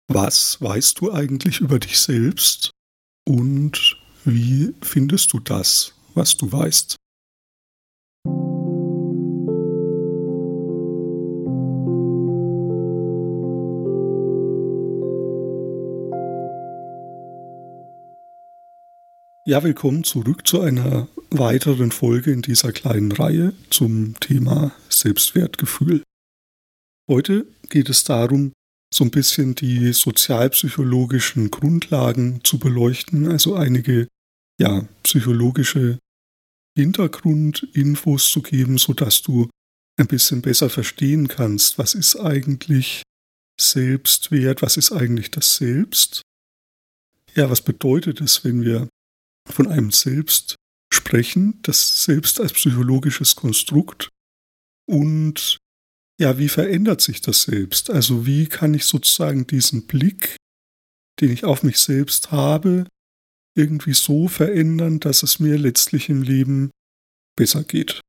Was weißt du eigentlich über dich selbst und wie findest du das, was du weißt? Ja, willkommen zurück zu einer weiteren Folge in dieser kleinen Reihe zum Thema Selbstwertgefühl. Heute geht es darum, so ein bisschen die sozialpsychologischen Grundlagen zu beleuchten, also einige psychologische Hintergrundinfos zu geben, sodass du ein bisschen besser verstehen kannst, was ist eigentlich Selbstwert, was ist eigentlich das Selbst? Ja, was bedeutet es, wenn wir von einem Selbst sprechen, das Selbst als psychologisches Konstrukt? Und ja, wie verändert sich das Selbst? Also wie kann ich sozusagen diesen Blick, den ich auf mich selbst habe, irgendwie so verändern, dass es mir letztlich im Leben besser geht?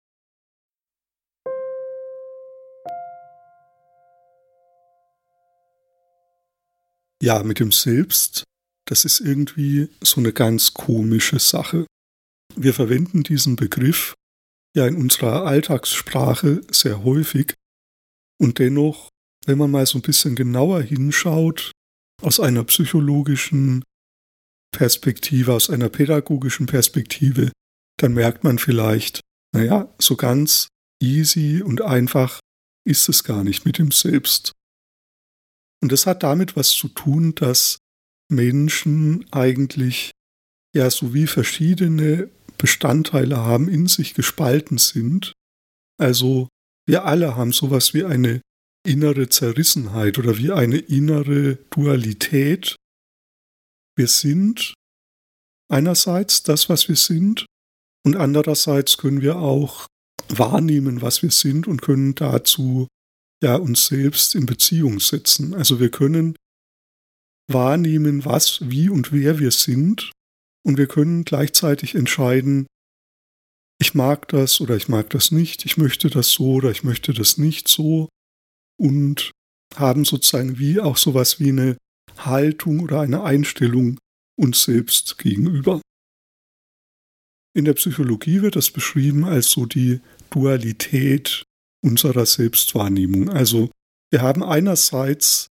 Ja, mit dem Selbst, das ist irgendwie so eine ganz komische Sache. Wir verwenden diesen Begriff ja in unserer Alltagssprache sehr häufig und dennoch, wenn man mal so ein bisschen genauer hinschaut, aus einer psychologischen Perspektive, aus einer pädagogischen Perspektive, dann merkt man vielleicht, so ganz easy und einfach ist es gar nicht mit dem Selbst. Und das hat damit was zu tun, dass Menschen eigentlich so wie verschiedene Bestandteile haben, in sich gespalten sind. Also wir alle haben sowas wie eine innere Zerrissenheit oder wie eine innere Dualität. Wir sind einerseits das, was wir sind, und andererseits können wir auch wahrnehmen, was wir sind und können dazu uns selbst in Beziehung setzen. Also wir können wahrnehmen, was, wie und wer wir sind, und wir können gleichzeitig entscheiden, ich mag das oder ich mag das nicht, ich möchte das so oder ich möchte das nicht so, und haben sozusagen wie auch sowas wie eine Haltung oder eine Einstellung uns selbst gegenüber. In der Psychologie wird das beschrieben als so die Dualität unserer Selbstwahrnehmung. Also wir haben einerseits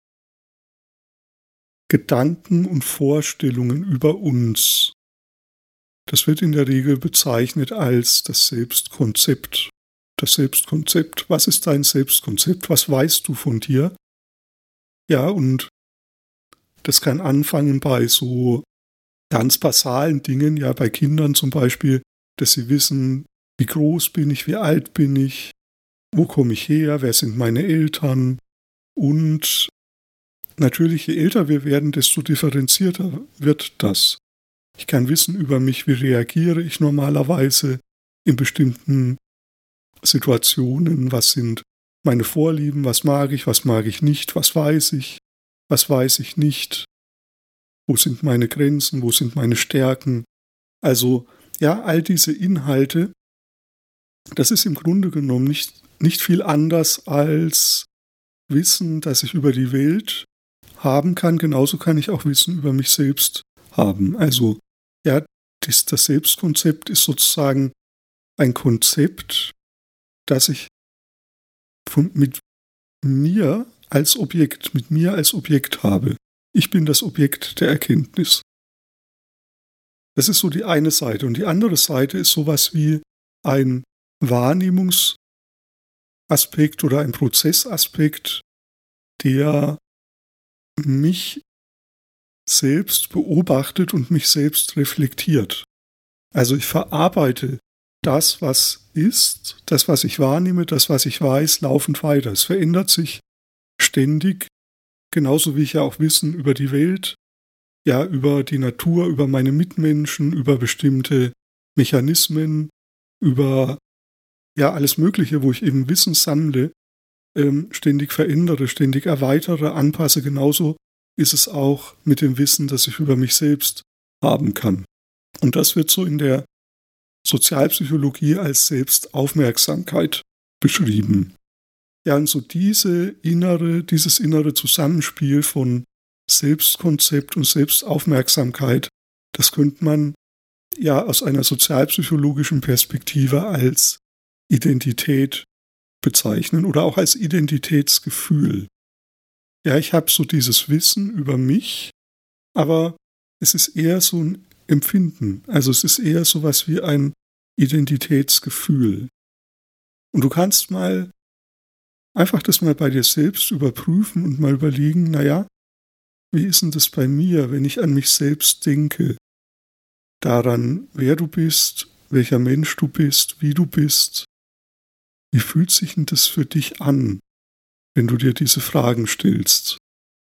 Gedanken und Vorstellungen über uns. Das wird in der Regel bezeichnet als das Selbstkonzept. Das Selbstkonzept. Was ist dein Selbstkonzept? Was weißt du von dir? Ja, und das kann anfangen bei so ganz basalen Dingen, ja, bei Kindern zum Beispiel, dass sie wissen, wie groß bin ich, wie alt bin ich, wo komme ich her, wer sind meine Eltern, und natürlich, je älter wir werden, desto differenzierter wird das. Ich kann wissen über mich, wie reagiere ich normalerweise in bestimmten Situationen, was sind meine Vorlieben, was mag ich nicht, was weiß ich nicht, wo sind meine Grenzen, wo sind meine Stärken. Also all diese Inhalte, das ist im Grunde genommen nicht viel anders als Wissen, das ich über die Welt haben kann. Genauso kann ich auch Wissen über mich selbst haben. Also das Selbstkonzept ist sozusagen ein Konzept, das ich mit mir als Objekt habe. Ich bin das Objekt der Erkenntnis. Das ist so die eine Seite. Und die andere Seite ist sowas wie ein Wahrnehmungsaspekt oder ein Prozessaspekt, der mich selbst beobachtet und mich selbst reflektiert. Also ich verarbeite das, was ist, das, was ich wahrnehme, das, was ich weiß, laufend weiter. Es verändert sich ständig, genauso wie ich ja auch Wissen über die Welt, über die Natur, über meine Mitmenschen, über bestimmte Mechanismen, über alles Mögliche, wo ich eben Wissen sammle, ständig verändere, ständig erweitere, anpasse. Genauso ist es auch mit dem Wissen, das ich über mich selbst haben kann. Und das wird so in der Sozialpsychologie als Selbstaufmerksamkeit beschrieben. Ja, und so dieses innere Zusammenspiel von Selbstkonzept und Selbstaufmerksamkeit, das könnte man ja aus einer sozialpsychologischen Perspektive als Identität bezeichnen oder auch als Identitätsgefühl. Ja, ich habe so dieses Wissen über mich, aber es ist eher so ein Empfinden. Also es ist eher so was wie ein Identitätsgefühl. Und du kannst mal einfach das mal bei dir selbst überprüfen und mal überlegen, naja, wie ist denn das bei mir, wenn ich an mich selbst denke? Daran, wer du bist, welcher Mensch du bist, wie du bist. Wie fühlt sich denn das für dich an, wenn du dir diese Fragen stellst?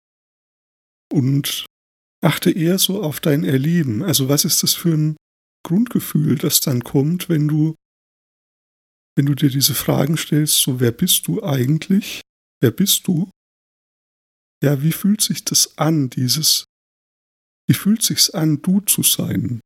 Und achte eher so auf dein Erleben. Also was ist das für ein Grundgefühl, das dann kommt, wenn du dir diese Fragen stellst, so wer bist du eigentlich? Wer bist du? Ja, wie fühlt sich das an, wie fühlt sich's an, du zu sein?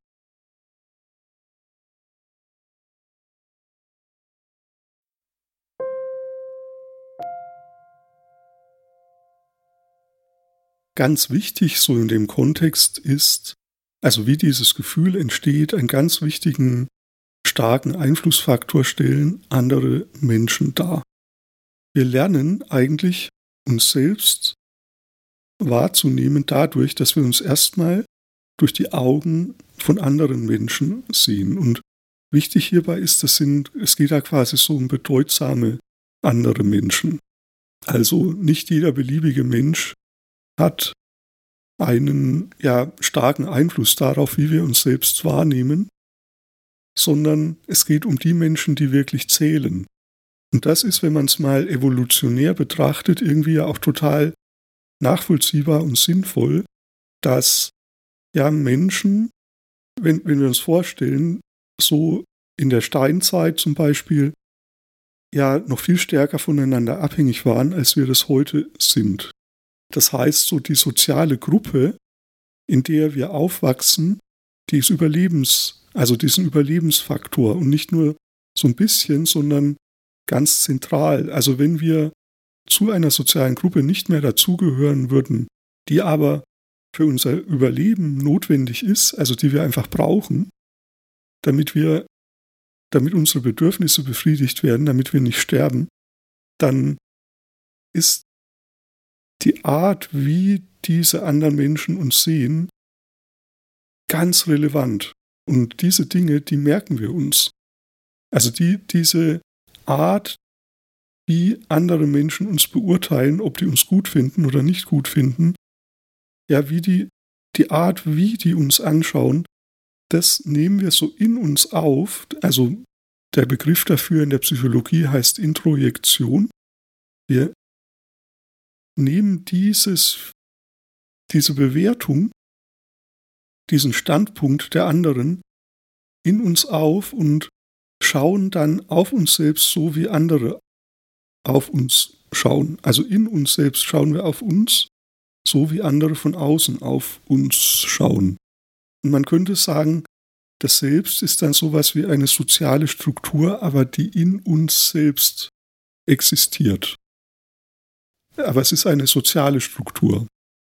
Ganz wichtig so in dem Kontext ist, also wie dieses Gefühl entsteht, einen ganz wichtigen, starken Einflussfaktor stellen andere Menschen dar. Wir lernen eigentlich, uns selbst wahrzunehmen dadurch, dass wir uns erstmal durch die Augen von anderen Menschen sehen. Und wichtig hierbei ist, es geht da quasi so um bedeutsame andere Menschen. Also nicht jeder beliebige Mensch hat einen starken Einfluss darauf, wie wir uns selbst wahrnehmen, sondern es geht um die Menschen, die wirklich zählen. Und das ist, wenn man es mal evolutionär betrachtet, irgendwie ja auch total nachvollziehbar und sinnvoll, dass ja Menschen, wenn wir uns vorstellen, so in der Steinzeit zum Beispiel, ja noch viel stärker voneinander abhängig waren, als wir das heute sind. Das heißt, so die soziale Gruppe, in der wir aufwachsen, die ist diesen Überlebensfaktor und nicht nur so ein bisschen, sondern ganz zentral. Also wenn wir zu einer sozialen Gruppe nicht mehr dazugehören würden, die aber für unser Überleben notwendig ist, also die wir einfach brauchen, damit unsere Bedürfnisse befriedigt werden, damit wir nicht sterben, dann ist die Art, wie diese anderen Menschen uns sehen, ganz relevant. Und diese Dinge, die merken wir uns. Also diese Art, wie andere Menschen uns beurteilen, ob die uns gut finden oder nicht gut finden, ja, wie die Art, wie die uns anschauen, das nehmen wir so in uns auf. Also der Begriff dafür in der Psychologie heißt Introjektion. Wir nehmen diese Bewertung, diesen Standpunkt der anderen in uns auf und schauen dann auf uns selbst so, wie andere auf uns schauen. Also in uns selbst schauen wir auf uns, so wie andere von außen auf uns schauen. Und man könnte sagen, das Selbst ist dann sowas wie eine soziale Struktur, aber die in uns selbst existiert. Aber es ist eine soziale Struktur.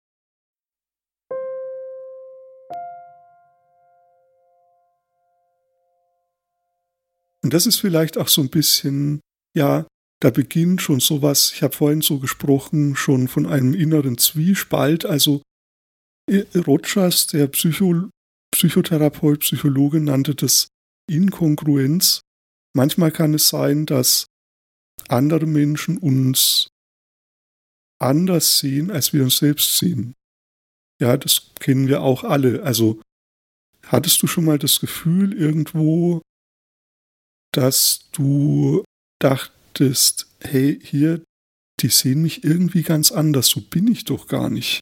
Und das ist vielleicht auch so ein bisschen, ja, da beginnt schon sowas, ich habe vorhin so gesprochen, schon von einem inneren Zwiespalt. Also Rogers, der Psychotherapeut, Psychologe, nannte das Inkongruenz. Manchmal kann es sein, dass andere Menschen uns anders sehen, als wir uns selbst sehen. Ja, das kennen wir auch alle. Also hattest du schon mal das Gefühl irgendwo, dass du dachtest, hey, hier, die sehen mich irgendwie ganz anders, so bin ich doch gar nicht.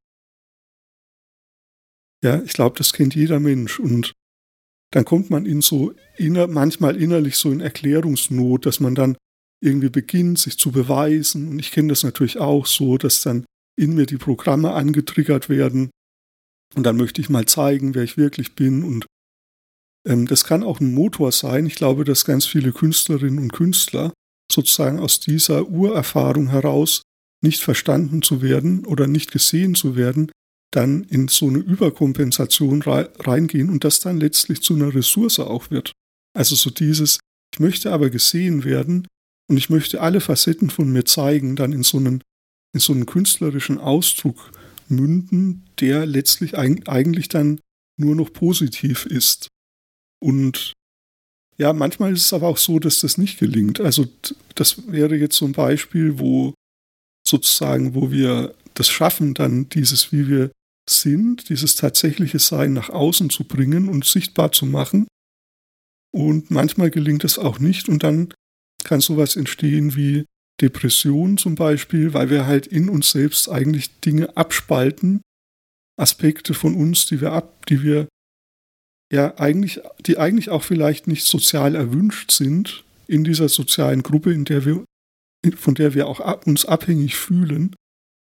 Ja, ich glaube, das kennt jeder Mensch und dann kommt man manchmal innerlich so in Erklärungsnot, dass man dann irgendwie beginnt, sich zu beweisen und ich kenne das natürlich auch so, dass dann in mir die Programme angetriggert werden und dann möchte ich mal zeigen, wer ich wirklich bin und das kann auch ein Motor sein. Ich glaube, dass ganz viele Künstlerinnen und Künstler sozusagen aus dieser Urerfahrung heraus nicht verstanden zu werden oder nicht gesehen zu werden, dann in so eine Überkompensation reingehen und das dann letztlich zu einer Ressource auch wird. Also so dieses, ich möchte aber gesehen werden und ich möchte alle Facetten von mir zeigen, dann in so einen künstlerischen Ausdruck münden, der letztlich eigentlich dann nur noch positiv ist. Und ja, manchmal ist es aber auch so, dass das nicht gelingt. Also das wäre jetzt so ein Beispiel, wo wir das schaffen, dann dieses, wie wir sind, dieses tatsächliche Sein nach außen zu bringen und sichtbar zu machen. Und manchmal gelingt es auch nicht und dann kann sowas entstehen wie Depression zum Beispiel, weil wir halt in uns selbst eigentlich Dinge abspalten, Aspekte von uns, die eigentlich auch vielleicht nicht sozial erwünscht sind in dieser sozialen Gruppe, von der wir auch uns abhängig fühlen.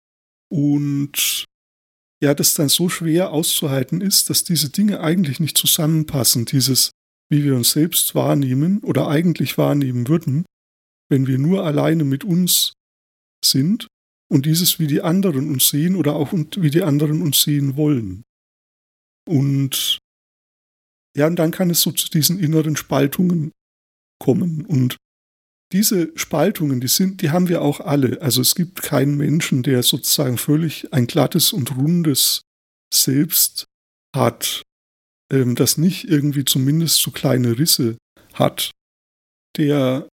Und ja, das dann so schwer auszuhalten ist, dass diese Dinge eigentlich nicht zusammenpassen, dieses, wie wir uns selbst wahrnehmen oder eigentlich wahrnehmen würden, wenn wir nur alleine mit uns sind und dieses, wie die anderen uns sehen oder auch wie die anderen uns sehen wollen. Und ja, und dann kann es so zu diesen inneren Spaltungen kommen. Und diese Spaltungen, die haben wir auch alle. Also es gibt keinen Menschen, der sozusagen völlig ein glattes und rundes Selbst hat, das nicht irgendwie zumindest so kleine Risse hat. Der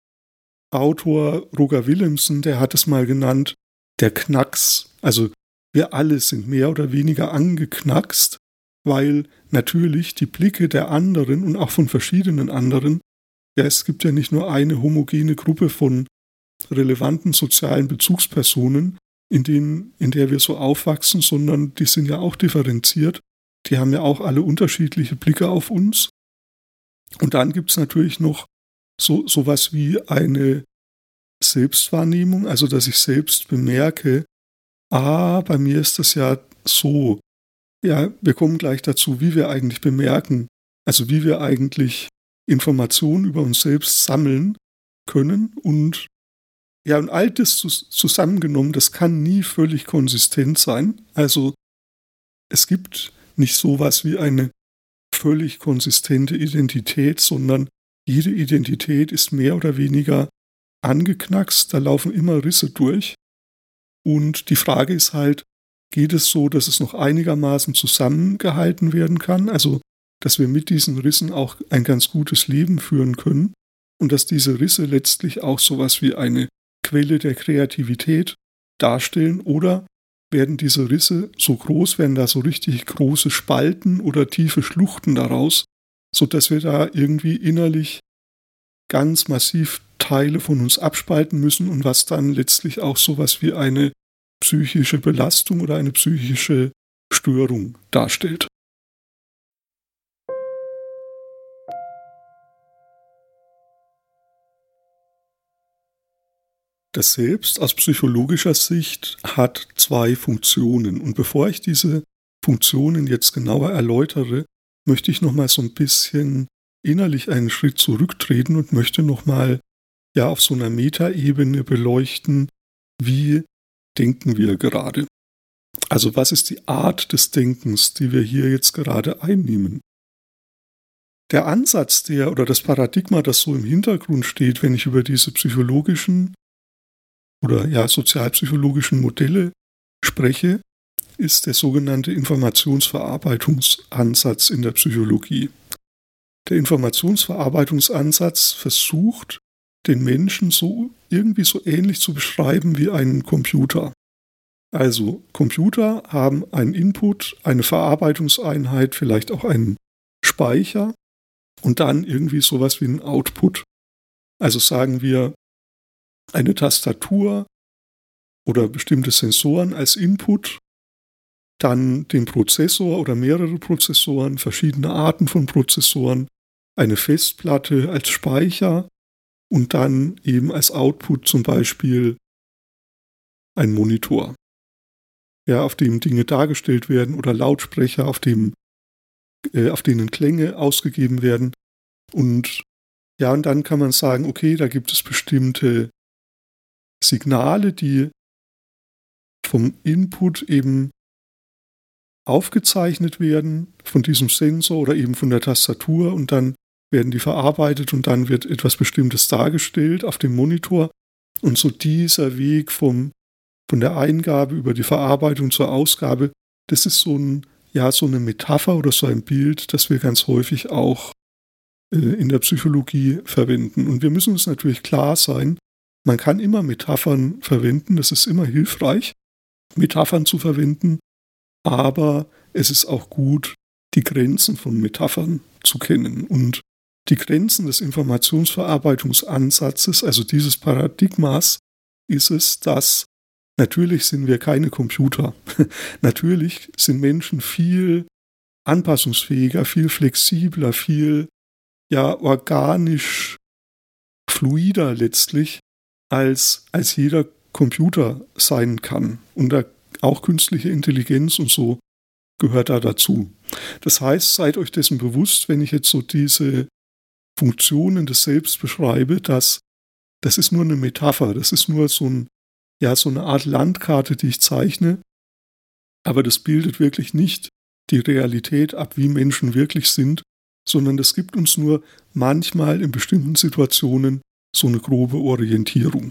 Autor Roger Willemsen, der hat es mal genannt, der Knacks. Also wir alle sind mehr oder weniger angeknackst, weil natürlich die Blicke der anderen und auch von verschiedenen anderen, ja, es gibt ja nicht nur eine homogene Gruppe von relevanten sozialen Bezugspersonen, in der wir so aufwachsen, sondern die sind ja auch differenziert. Die haben ja auch alle unterschiedliche Blicke auf uns. Und dann gibt es natürlich noch sowas wie eine Selbstwahrnehmung, also dass ich selbst bemerke, bei mir ist das ja so. Ja, wir kommen gleich dazu, wie wir eigentlich bemerken, also wie wir eigentlich Informationen über uns selbst sammeln können und ja, und all das zusammengenommen, das kann nie völlig konsistent sein. Also es gibt nicht sowas wie eine völlig konsistente Identität, sondern jede Identität ist mehr oder weniger angeknackst, da laufen immer Risse durch. Und die Frage ist halt, geht es so, dass es noch einigermaßen zusammengehalten werden kann? Also, dass wir mit diesen Rissen auch ein ganz gutes Leben führen können und dass diese Risse letztlich auch sowas wie eine Quelle der Kreativität darstellen oder werden diese Risse so groß, werden da so richtig große Spalten oder tiefe Schluchten daraus, sodass wir da irgendwie innerlich ganz massiv Teile von uns abspalten müssen und was dann letztlich auch sowas wie eine psychische Belastung oder eine psychische Störung darstellt. Das Selbst aus psychologischer Sicht hat zwei Funktionen. Und bevor ich diese Funktionen jetzt genauer erläutere, möchte ich nochmal so ein bisschen innerlich einen Schritt zurücktreten und möchte nochmal auf so einer Metaebene beleuchten, wie denken wir gerade. Also was ist die Art des Denkens, die wir hier jetzt gerade einnehmen? Der Ansatz oder das Paradigma, das so im Hintergrund steht, wenn ich über diese psychologischen oder sozialpsychologischen Modelle spreche, ist der sogenannte Informationsverarbeitungsansatz in der Psychologie. Der Informationsverarbeitungsansatz versucht, den Menschen irgendwie so ähnlich zu beschreiben wie einen Computer. Also Computer haben einen Input, eine Verarbeitungseinheit, vielleicht auch einen Speicher und dann irgendwie sowas wie einen Output. Also sagen wir eine Tastatur oder bestimmte Sensoren als Input, dann den Prozessor oder mehrere Prozessoren, verschiedene Arten von Prozessoren, eine Festplatte als Speicher und dann eben als Output zum Beispiel ein Monitor, auf dem Dinge dargestellt werden oder Lautsprecher, auf denen Klänge ausgegeben werden. Und dann kann man sagen, okay, da gibt es bestimmte Signale, die vom Input eben aufgezeichnet werden von diesem Sensor oder eben von der Tastatur und dann werden die verarbeitet und dann wird etwas Bestimmtes dargestellt auf dem Monitor. Und so dieser Weg von der Eingabe über die Verarbeitung zur Ausgabe, das ist so eine Metapher oder so ein Bild, das wir ganz häufig auch in der Psychologie verwenden. Und wir müssen uns natürlich klar sein, man kann immer Metaphern verwenden, das ist immer hilfreich, Metaphern zu verwenden, aber es ist auch gut, die Grenzen von Metaphern zu kennen. Und die Grenzen des Informationsverarbeitungsansatzes, also dieses Paradigmas, ist es, dass natürlich sind wir keine Computer. Natürlich sind Menschen viel anpassungsfähiger, viel flexibler, viel organisch fluider letztlich, als jeder Computer sein kann. Und da auch künstliche Intelligenz und so gehört da dazu. Das heißt, seid euch dessen bewusst, wenn ich jetzt so diese Funktionen des Selbst beschreibe, das ist nur eine Metapher, das ist nur so eine Art Landkarte, die ich zeichne, aber das bildet wirklich nicht die Realität ab, wie Menschen wirklich sind, sondern das gibt uns nur manchmal in bestimmten Situationen so eine grobe Orientierung.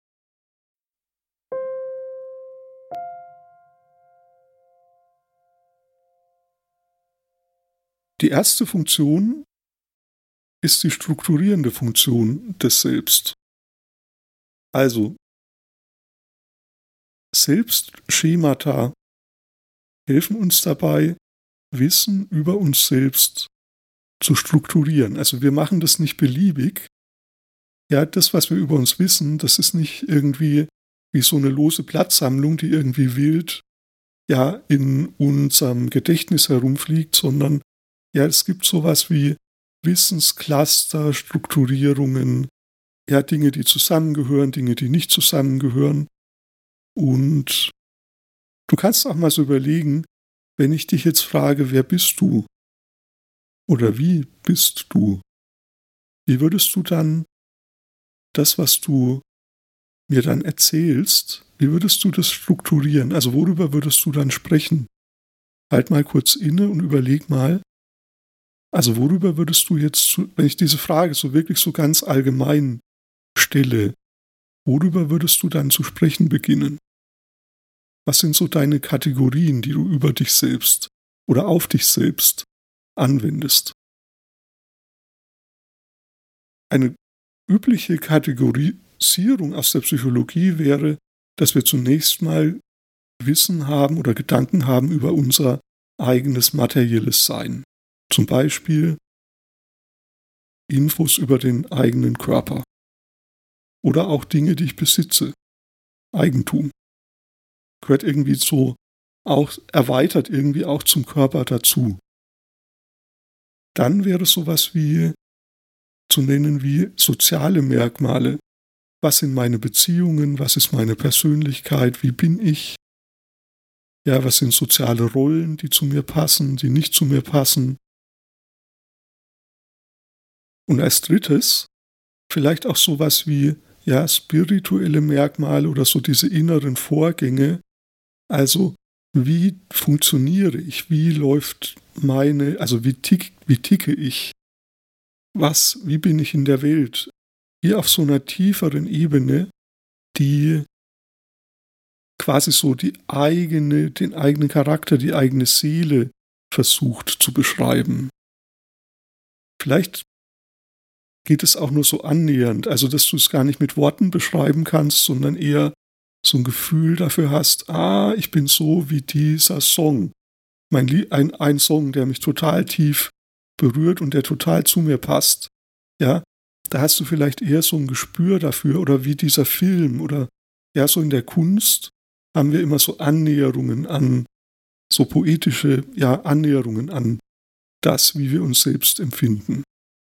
Die erste Funktion ist die strukturierende Funktion des Selbst. Also, Selbstschemata helfen uns dabei, Wissen über uns selbst zu strukturieren. Also wir machen das nicht beliebig. Ja, das, was wir über uns wissen, das ist nicht irgendwie wie so eine lose Blattsammlung, die irgendwie wild in unserem Gedächtnis herumfliegt, sondern es gibt sowas wie Wissenscluster, Strukturierungen, Dinge, die zusammengehören, Dinge, die nicht zusammengehören. Und du kannst auch mal so überlegen, wenn ich dich jetzt frage, wer bist du? Oder wie bist du? Wie würdest du dann das, was du mir dann erzählst, wie würdest du das strukturieren? Also worüber würdest du dann sprechen? Halt mal kurz inne und überleg mal, also worüber würdest du jetzt, wenn ich diese Frage so wirklich so ganz allgemein stelle, worüber würdest du dann zu sprechen beginnen? Was sind so deine Kategorien, die du über dich selbst oder auf dich selbst anwendest? Eine übliche Kategorisierung aus der Psychologie wäre, dass wir zunächst mal Wissen haben oder Gedanken haben über unser eigenes materielles Sein. Zum Beispiel Infos über den eigenen Körper. Oder auch Dinge, die ich besitze. Eigentum. Gehört irgendwie so auch erweitert irgendwie auch zum Körper dazu. Dann wäre sowas wie zu nennen wie soziale Merkmale. Was sind meine Beziehungen? Was ist meine Persönlichkeit? Wie bin ich? Ja, was sind soziale Rollen, die zu mir passen, die nicht zu mir passen? Und als drittes vielleicht auch sowas wie spirituelle Merkmale oder so diese inneren Vorgänge. Also wie funktioniere ich? Wie läuft wie ticke ich? Wie bin ich in der Welt? Hier auf so einer tieferen Ebene, die quasi so den eigenen Charakter, die eigene Seele versucht zu beschreiben. Vielleicht geht es auch nur so annähernd, also dass du es gar nicht mit Worten beschreiben kannst, sondern eher so ein Gefühl dafür hast, ich bin so wie dieser Song. Ein Song, der mich total tief berührt und der total zu mir passt. Ja, da hast du vielleicht eher so ein Gespür dafür oder wie dieser Film oder so in der Kunst haben wir immer so Annäherungen an, so poetische Annäherungen an das, wie wir uns selbst empfinden.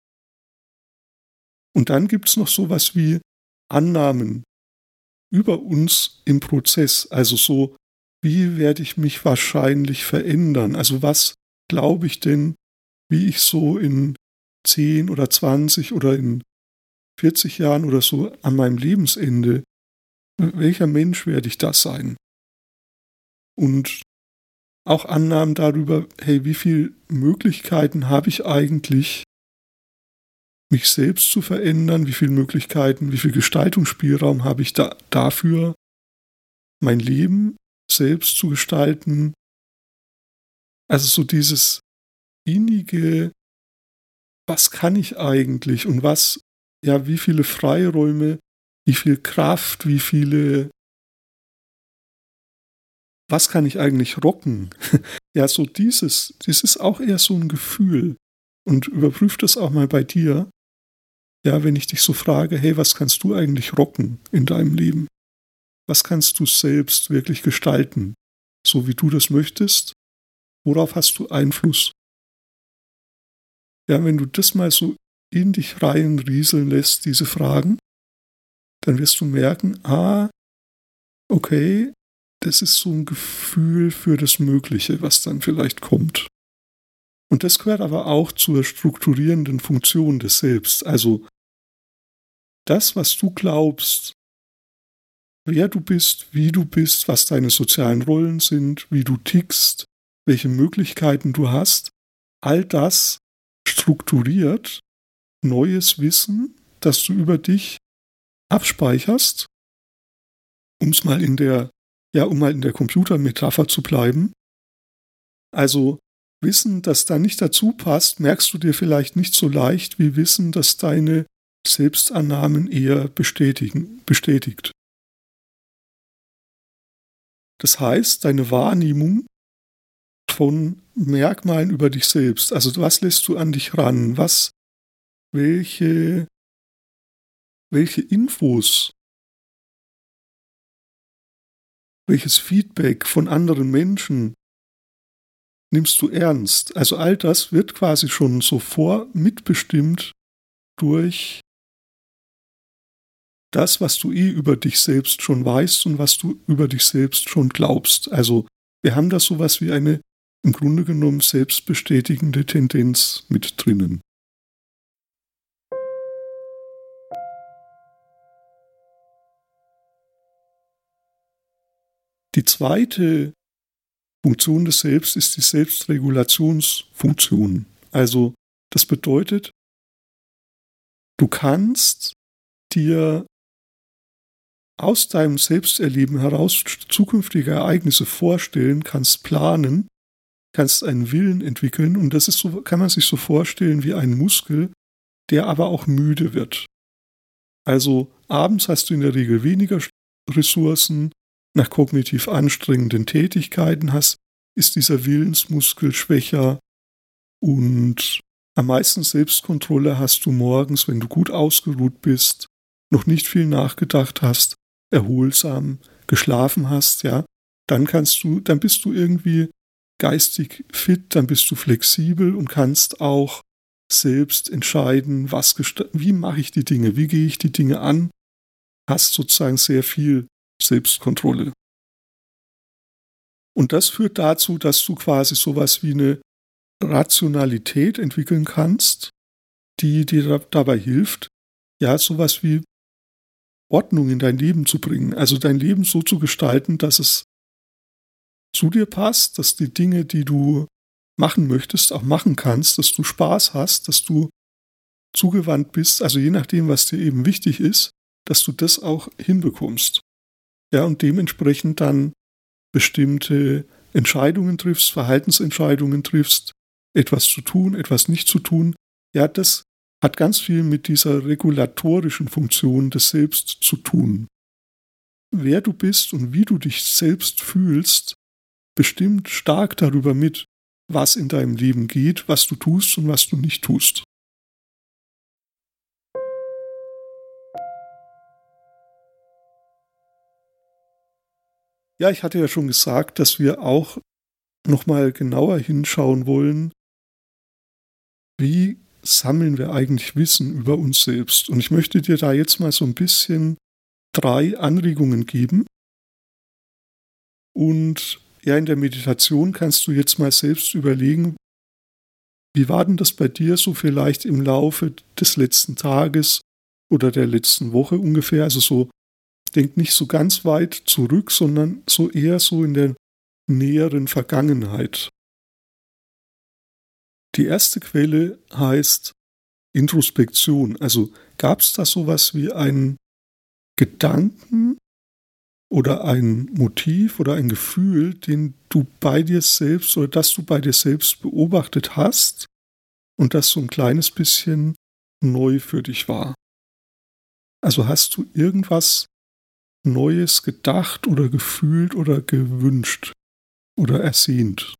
Und dann gibt es noch sowas wie Annahmen über uns im Prozess, also so, wie werde ich mich wahrscheinlich verändern? Also was glaube ich denn, wie ich so in 10 oder 20 oder in 40 Jahren oder so an meinem Lebensende, welcher Mensch werde ich da sein? Und auch Annahmen darüber, hey, wie viele Möglichkeiten habe ich eigentlich, mich selbst zu verändern, wie viele Möglichkeiten, wie viel Gestaltungsspielraum habe ich dafür, mein Leben selbst zu gestalten. Also so dieses innige, was kann ich eigentlich und wie viele Freiräume, wie viel Kraft, was kann ich eigentlich rocken? Ja, so das ist auch eher so ein Gefühl. Und überprüf das auch mal bei dir. Ja, wenn ich dich so frage, hey, was kannst du eigentlich rocken in deinem Leben? Was kannst du selbst wirklich gestalten? So wie du das möchtest? Worauf hast du Einfluss? Ja, wenn du das mal so in dich reinrieseln lässt, diese Fragen, dann wirst du merken, okay, das ist so ein Gefühl für das Mögliche, was dann vielleicht kommt. Und das gehört aber auch zur strukturierenden Funktion des Selbst. Also das, was du glaubst, wer du bist, wie du bist, was deine sozialen Rollen sind, wie du tickst, welche Möglichkeiten du hast, all das strukturiert neues Wissen, das du über dich abspeicherst, um mal in der Computermetapher zu bleiben. Also Wissen, das da nicht dazu passt, merkst du dir vielleicht nicht so leicht wie Wissen, das deine Selbstannahmen eher bestätigt. Das heißt, deine Wahrnehmung von Merkmalen über dich selbst, also was lässt du an dich ran, welche Infos, welches Feedback von anderen Menschen nimmst du ernst? Also all das wird quasi schon so mitbestimmt durch das, was du über dich selbst schon weißt und was du über dich selbst schon glaubst. Also wir haben da sowas wie eine im Grunde genommen selbstbestätigende Tendenz mit drinnen. Die zweite Funktion des Selbst ist die Selbstregulationsfunktion. Also das bedeutet, du kannst dir aus deinem Selbsterleben heraus zukünftige Ereignisse vorstellen, kannst planen, kannst einen Willen entwickeln und das ist so, kann man sich so vorstellen wie ein Muskel, der aber auch müde wird. Also abends hast du in der Regel weniger Ressourcen, nach kognitiv anstrengenden Tätigkeiten ist dieser Willensmuskel schwächer und am meisten Selbstkontrolle hast du morgens, wenn du gut ausgeruht bist, noch nicht viel nachgedacht hast, erholsam geschlafen hast, ja, dann bist du irgendwie geistig fit, dann bist du flexibel und kannst auch selbst entscheiden, wie mache ich die Dinge, wie gehe ich die Dinge an, hast sozusagen sehr viel Selbstkontrolle. Und das führt dazu, dass du quasi sowas wie eine Rationalität entwickeln kannst, die dir dabei hilft, ja, sowas wie Ordnung in dein Leben zu bringen. Also dein Leben so zu gestalten, dass es zu dir passt, dass die Dinge, die du machen möchtest, auch machen kannst, dass du Spaß hast, dass du zugewandt bist, also je nachdem, was dir eben wichtig ist, dass du das auch hinbekommst. Ja, und dementsprechend dann bestimmte Entscheidungen triffst, Verhaltensentscheidungen triffst, etwas zu tun, etwas nicht zu tun. Ja, das hat ganz viel mit dieser regulatorischen Funktion des Selbst zu tun. Wer du bist und wie du dich selbst fühlst, bestimmt stark darüber mit, was in deinem Leben geht, was du tust und was du nicht tust. Ja, ich hatte ja schon gesagt, dass wir auch nochmal genauer hinschauen wollen, wie sammeln wir eigentlich Wissen über uns selbst. Und ich möchte dir da jetzt mal so ein bisschen 3 Anregungen geben. Und ja, in der Meditation kannst du jetzt mal selbst überlegen, wie war denn das bei dir so vielleicht im Laufe des letzten Tages oder der letzten Woche ungefähr? Also so, denk nicht so ganz weit zurück, sondern so eher so in der näheren Vergangenheit. Die erste Quelle heißt Introspektion. Also gab es da sowas wie einen Gedanken oder ein Motiv oder ein Gefühl, den du bei dir selbst oder das du bei dir selbst beobachtet hast und das so ein kleines bisschen neu für dich war? Also hast du irgendwas Neues gedacht oder gefühlt oder gewünscht oder ersehnt?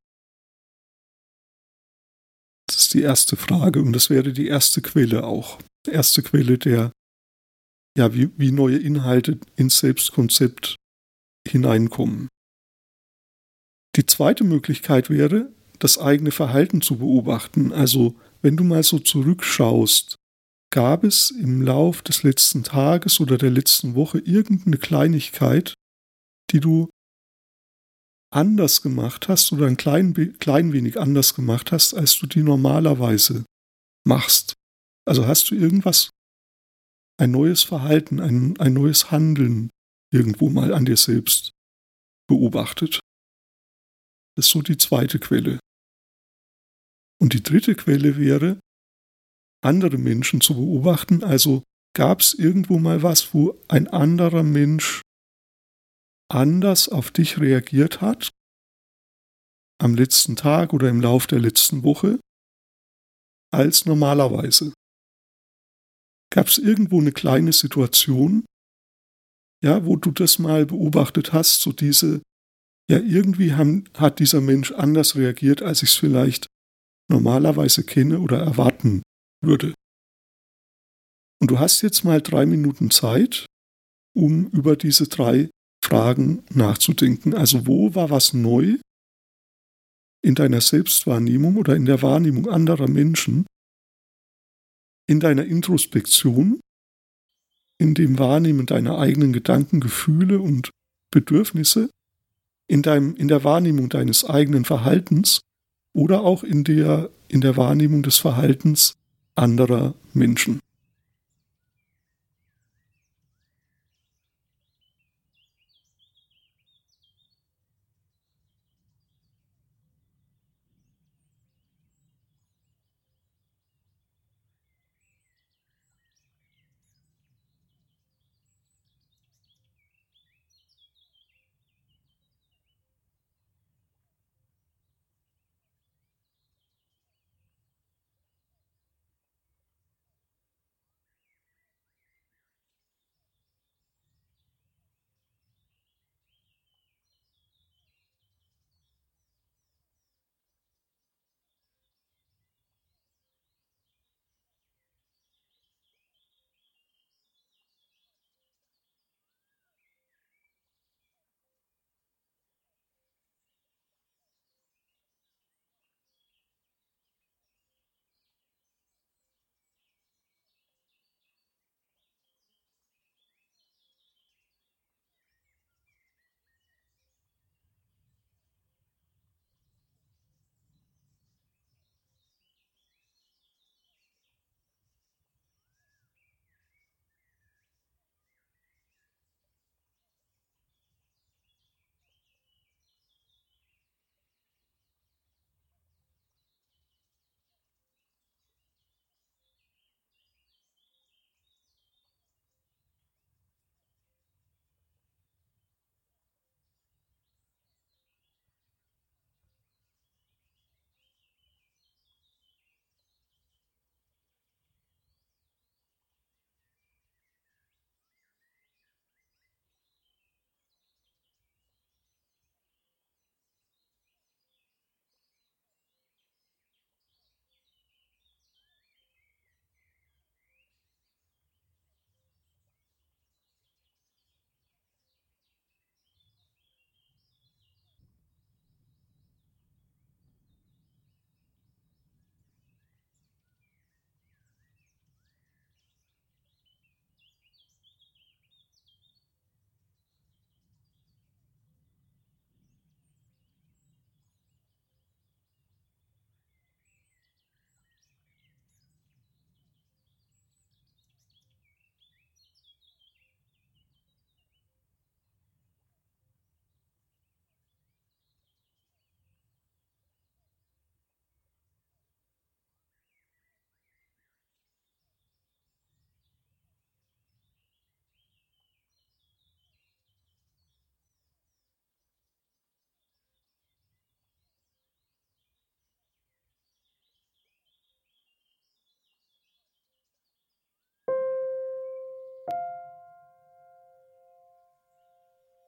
Das ist die erste Frage und das wäre die erste Quelle auch. Die erste Quelle der, ja, wie neue Inhalte ins Selbstkonzept hineinkommen. Die zweite Möglichkeit wäre, das eigene Verhalten zu beobachten. Also, wenn du mal so zurückschaust, gab es im Lauf des letzten Tages oder der letzten Woche irgendeine Kleinigkeit, die du anders gemacht hast oder ein klein wenig anders gemacht hast, als du die normalerweise machst. Also hast du irgendwas, ein neues Verhalten, ein neues Handeln irgendwo mal an dir selbst beobachtet. Das ist so die zweite Quelle. Und die dritte Quelle wäre, andere Menschen zu beobachten. Also gab es irgendwo mal was, wo ein anderer Mensch anders auf dich reagiert hat, am letzten Tag oder im Lauf der letzten Woche, als normalerweise. Gab es irgendwo eine kleine Situation, ja, wo du das mal beobachtet hast, so diese, ja, irgendwie hat dieser Mensch anders reagiert, als ich es vielleicht normalerweise kenne oder erwarten würde. Und du hast jetzt mal 3 Minuten Zeit, um über diese 3 Fragen nachzudenken. Also wo war was neu in deiner Selbstwahrnehmung oder in der Wahrnehmung anderer Menschen, in deiner Introspektion, in dem Wahrnehmen deiner eigenen Gedanken, Gefühle und Bedürfnisse, in der Wahrnehmung deines eigenen Verhaltens oder auch in der Wahrnehmung des Verhaltens anderer Menschen.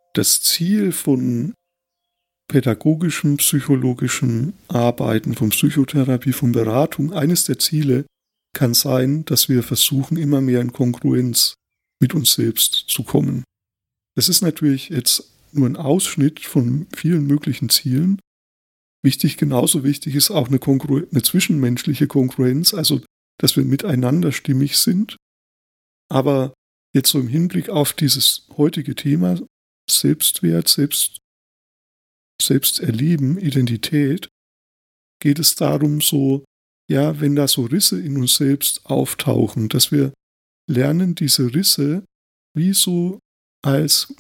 Das Ziel von pädagogischem, psychologischem Arbeiten, von Psychotherapie, von Beratung, eines der Ziele kann sein, dass wir versuchen, immer mehr in Kongruenz mit uns selbst zu kommen. Das ist natürlich jetzt nur ein Ausschnitt von vielen möglichen Zielen. Genauso wichtig ist auch eine zwischenmenschliche Kongruenz, also dass wir miteinander stimmig sind. Aber jetzt so im Hinblick auf dieses heutige Thema Selbstwert, Selbsterleben, Identität, geht es darum, wenn da so Risse in uns selbst auftauchen, dass wir lernen, diese Risse wie so als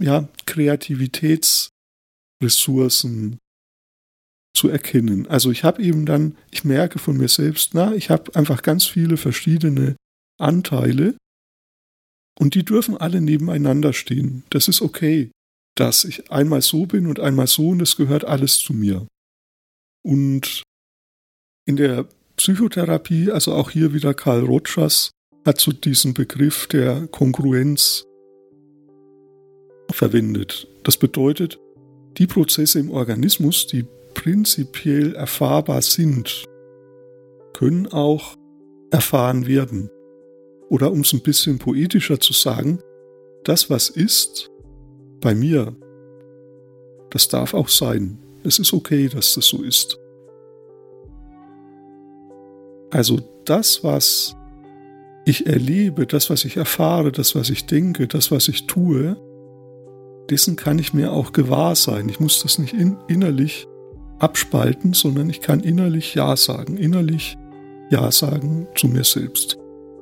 Kreativitätsressourcen zu erkennen. Also ich merke von mir selbst, ich habe einfach ganz viele verschiedene Anteile und die dürfen alle nebeneinander stehen. Das ist okay, dass ich einmal so bin und einmal so und das gehört alles zu mir. Und in der Psychotherapie, also auch hier wieder Carl Rogers, hat so diesen Begriff der Kongruenz verwendet. Das bedeutet, die Prozesse im Organismus, die prinzipiell erfahrbar sind, können auch erfahren werden. Oder um es ein bisschen poetischer zu sagen, das, was ist, bei mir, das darf auch sein. Es ist okay, dass das so ist. Also das, was ich erlebe, das, was ich erfahre, das, was ich denke, das, was ich tue, dessen kann ich mir auch gewahr sein. Ich muss das nicht innerlich abspalten, sondern ich kann innerlich Ja sagen zu mir selbst.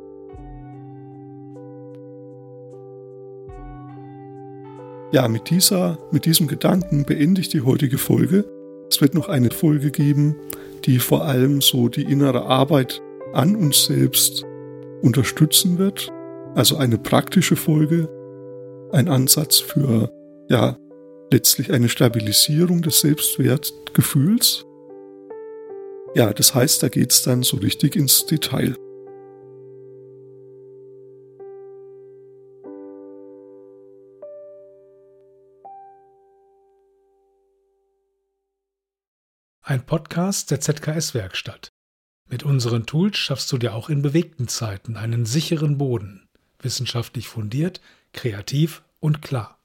Ja, mit diesem Gedanken beende ich die heutige Folge. Es wird noch eine Folge geben, die vor allem so die innere Arbeit an uns selbst unterstützen wird. Also eine praktische Folge, ein Ansatz für, letztlich eine Stabilisierung des Selbstwertgefühls. Ja, das heißt, da geht es dann so richtig ins Detail. Ein Podcast der ZKS-Werkstatt. Mit unseren Tools schaffst du dir auch in bewegten Zeiten einen sicheren Boden. Wissenschaftlich fundiert, kreativ und klar.